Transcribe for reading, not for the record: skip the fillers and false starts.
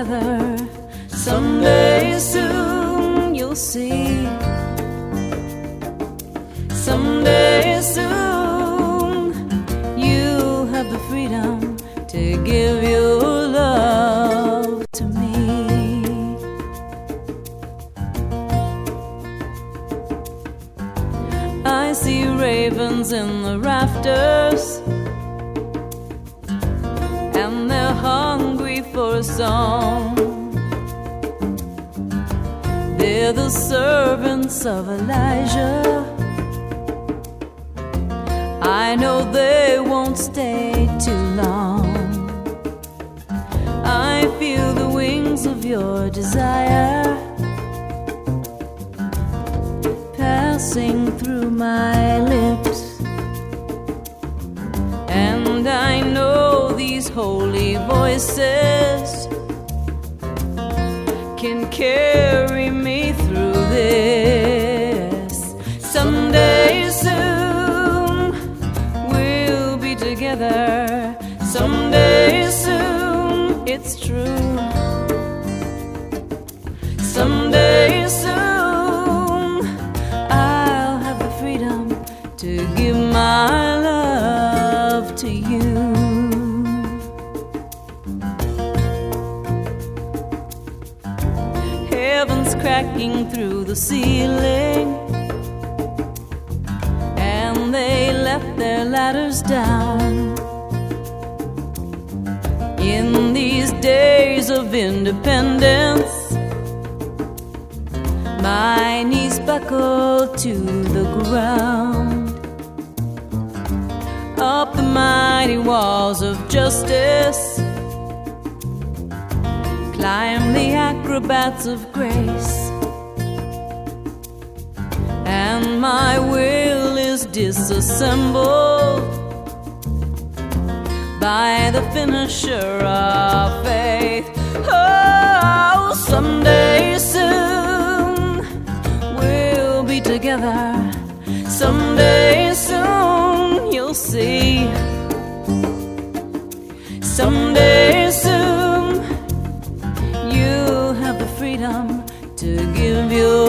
together. Someday soon you'll see. Someday soon you'll have the freedom to give your love to me. I see ravens in the rafters, and they're hungry for a song. They're the servants of Elijah. I know they won't stay too long. I feel the wings of your desire passing through my lips, and I know these holy voices can carry me through this. Someday soon we'll be together. Someday soon, it's true. Someday soon I'll have the freedom to give my love to you. Heaven's cracking through the ceiling, and they left their ladders down. In these days of independence, my knees buckle to the ground. Up the mighty walls of justice climb the acrobats of grace, and my will is disassembled by the finisher of faith. Oh, someday soon we'll be together. Someday soon you'll see. Someday soon you'll have the freedom to give your